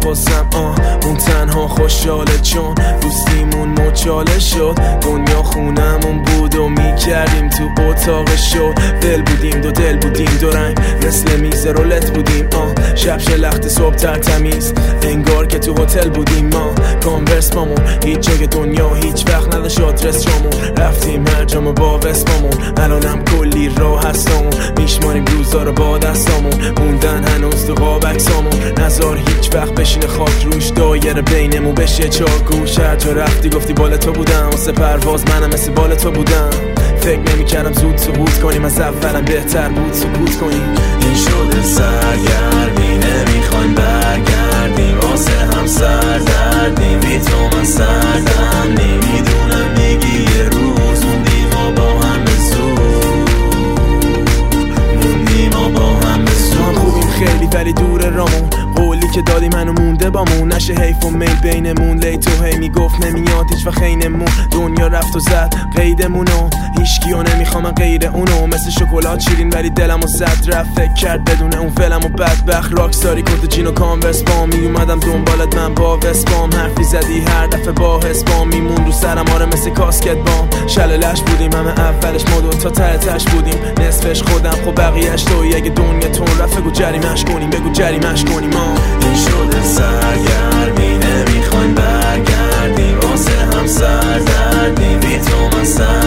نخواستم اون تنها خوشحاله چون دوستیمون مچاله شد. دنیا خونمون بود و میکردیم تو اتاق شو. دل بودیم دو دل بودیم دو رنگ مثل میز رولت بودیم شب شلخت صبح ترتمیز انگار که تو هتل بودیم. ما کانورس بامون هیچ جای دنیا هیچ وقت نداشت آدرس جامون. رفتیم هر جامو با وسپامون الانم کلی راه هستامون. میشماریم روزا رو با دستامون موندن هنوز تو قاب عکسامون. نزار هیچ وقت بشینه خاک روش دایره بینمون بشه چاگوش. هر جا رفتی گفتی بال تو بودم واسه پرواز منم مثل بال تو بودم. فکر نمی‌کردم زود سقوط کنیم از اولم بهتر بود سکوت کنیم. این شده سرگردی نمیخوایم برگردیم واسه هم سردردیم بی تو من سردم نمیدونم میگی یه روز موندیم و با هم به زود موندیم و با هم به زود. ما خوبیم خیلی ولی دور رامون قولی که دادی منو مونده بامون. نشه حیف و میل بینمون لیت و هی میگفت نمیاد هیچ و خینمون. دنیا رفت و زد قیدمونو هیچکیو نمیخوام غیر اونو. مثل شکلات شیرین ولی دلمو زد رفت فکر کرد بدون اون فلمو بدبخت. راکستاری کت جین و کانورس بام میومدم دنبالت من با وسپام. حرفی زدی هر دفعه با حسبام میمون رو سرم آره مثل کاسکت بام. شللش بودیم همه اولش ما دوتا ته تش بودیم نصفش خودم خب بقیهش توی. اگه دنیا تون رفت بگو جریمش کنیم بگو جریمش کنیم. این شده سرگردی نمیخوایم برگردیم واسه هم سردردیم بی تو من